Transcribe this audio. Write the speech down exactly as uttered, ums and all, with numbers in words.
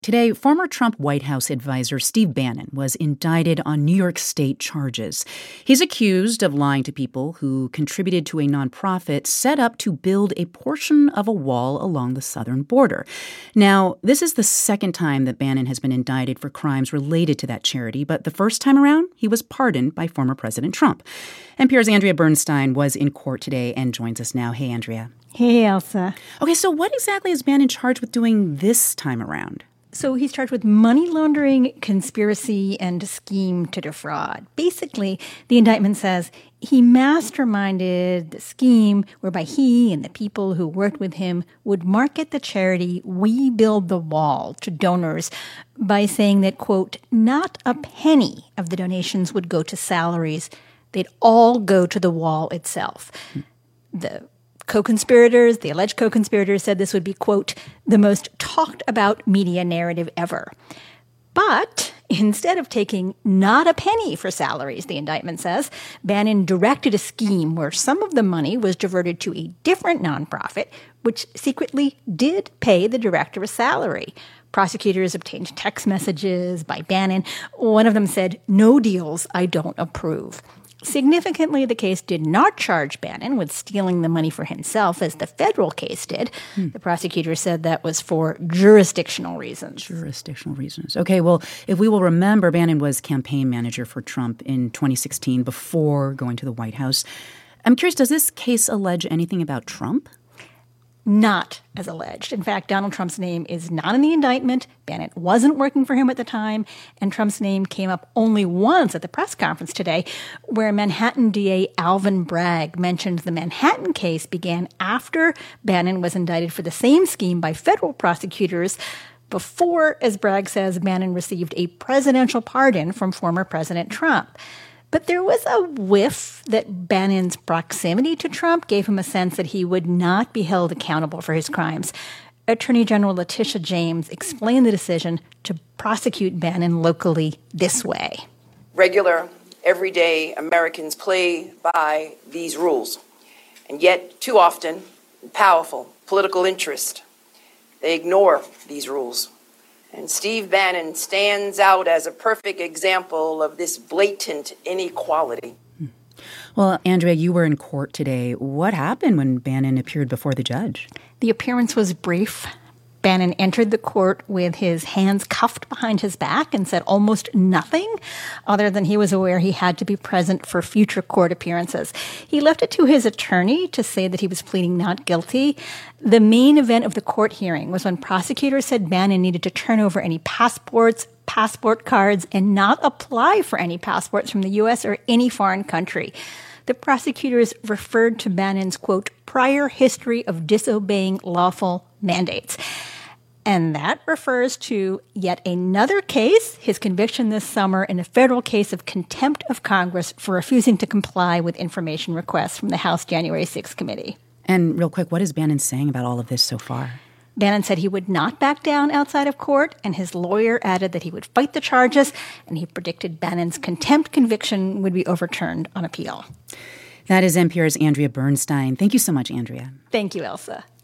Today, former Trump White House advisor Steve Bannon was indicted on New York State charges. He's accused of lying to people who contributed to a nonprofit set up to build a portion of a wall along the southern border. Now, this is the second time that Bannon has been indicted for crimes related to that charity, but the first time around, he was pardoned by former President Trump. N P R's Andrea Bernstein was in court today and joins us now. Hey, Andrea. Hey, Elsa. Okay, so what exactly is Bannon charged with doing this time around? So he's charged with money laundering, conspiracy, and scheme to defraud. Basically, the indictment says he masterminded the scheme whereby he and the people who worked with him would market the charity We Build the Wall to donors by saying that, quote, not a penny of the donations would go to salaries. They'd all go to the wall itself. The co-conspirators, the alleged co-conspirators, said this would be, quote, the most talked about media narrative ever. But instead of taking not a penny for salaries, the indictment says, Bannon directed a scheme where some of the money was diverted to a different nonprofit, which secretly did pay the director a salary. Prosecutors obtained text messages by Bannon. One of them said, no deals I don't approve. Significantly, the case did not charge Bannon with stealing the money for himself, as the federal case did. Hmm. The prosecutor said that was for jurisdictional reasons. Jurisdictional reasons. Okay, well, if we will remember, Bannon was campaign manager for Trump in twenty sixteen before going to the White House. I'm curious, does this case allege anything about Trump? Not as alleged. In fact, Donald Trump's name is not in the indictment. Bannon wasn't working for him at the time, and Trump's name came up only once at the press conference today, where Manhattan D A Alvin Bragg mentioned the Manhattan case began after Bannon was indicted for the same scheme by federal prosecutors before, as Bragg says, Bannon received a presidential pardon from former President Trump. But there was a whiff that Bannon's proximity to Trump gave him a sense that he would not be held accountable for his crimes. Attorney General Letitia James explained the decision to prosecute Bannon locally this way. Regular, everyday Americans play by these rules. And yet, too often, powerful political interest, they ignore these rules. And Steve Bannon stands out as a perfect example of this blatant inequality. Well, Andrea, you were in court today. What happened when Bannon appeared before the judge? The appearance was brief. Bannon entered the court with his hands cuffed behind his back and said almost nothing other than he was aware he had to be present for future court appearances. He left it to his attorney to say that he was pleading not guilty. The main event of the court hearing was when prosecutors said Bannon needed to turn over any passports, passport cards, and not apply for any passports from the U S or any foreign country. The prosecutors referred to Bannon's, quote, prior history of disobeying lawful mandates. And that refers to yet another case, his conviction this summer in a federal case of contempt of Congress for refusing to comply with information requests from the House January sixth committee. And real quick, what is Bannon saying about all of this so far? Bannon said he would not back down outside of court, and his lawyer added that he would fight the charges, and he predicted Bannon's contempt conviction would be overturned on appeal. That is N P R's Andrea Bernstein. Thank you so much, Andrea. Thank you, Elsa.